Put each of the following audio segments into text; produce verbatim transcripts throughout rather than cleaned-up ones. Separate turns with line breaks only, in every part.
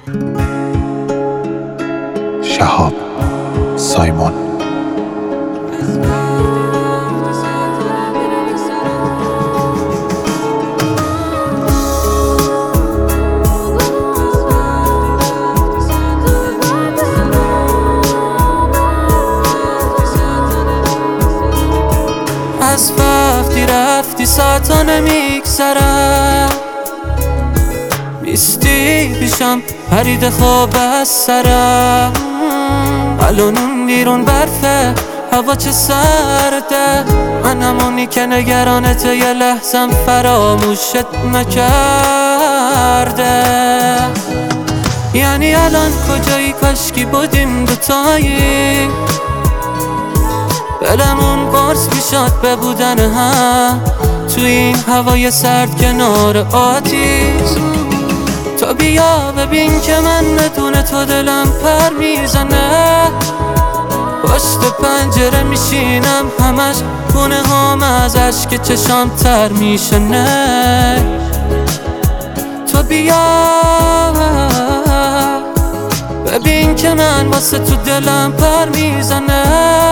شهاب سایمون.
از وقتی رفتی ساعتا نمیگذرم، بیستی پیشم پرید خواب از سرم. الان اون بیرون برفه، هوا چه سرده، من همونی که نگرانت یه لحظم فراموشت نکرده. یعنی الان کجایی؟ کاشکی بودیم دوتایی، دلمون قرص میشد به بودن هم توی این هوای سرد کنار آتیش. تو بیا ببین که من بدون تو دلم پر میزنه، پشت پنجره میشینم همش خونه هم از عشق چشام تر میشنه. تو بیا ببین که من واسه تو دلم پر میزنه،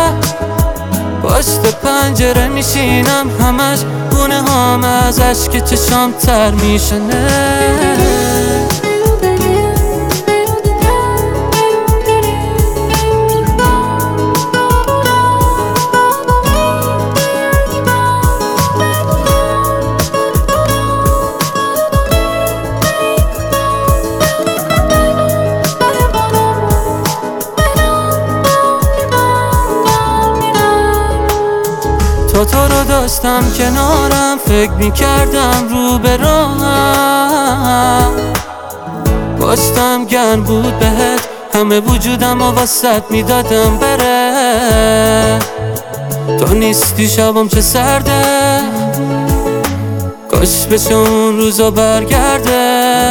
پشت پنجره میشینم همش خونه هم از عشق چشام تر میشنه. تا تو رو داشتم کنارم، فکر میکردم رو به راهم، پشتم گرم بود بهت، همه وجودم و واسط میدادم بره. تو نیستی شبم چه سرده، کاش بشه اون روزا برگرده،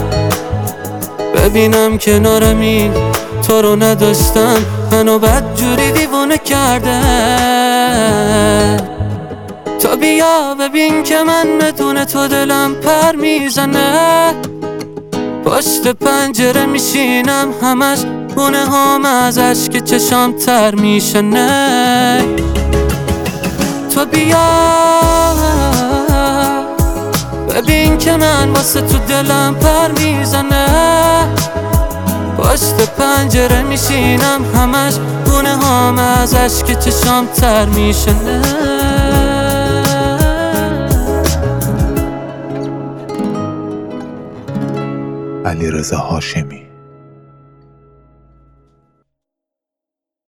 ببینم کنارمی تو رو نداشتم منو بدجوری دیوونه کرده. تو بیا ببین که من بدون تو دلم پر میزنه، پشت پنجره میشینم همش خونه هم از عشق چشام تر میشنه. تو بیا ببین که من واسه تو دلم پر میزنه، پشت پنجره میشینم همش خونه هم از عشق چشام تر میشنه.
علیرضا هاشمی.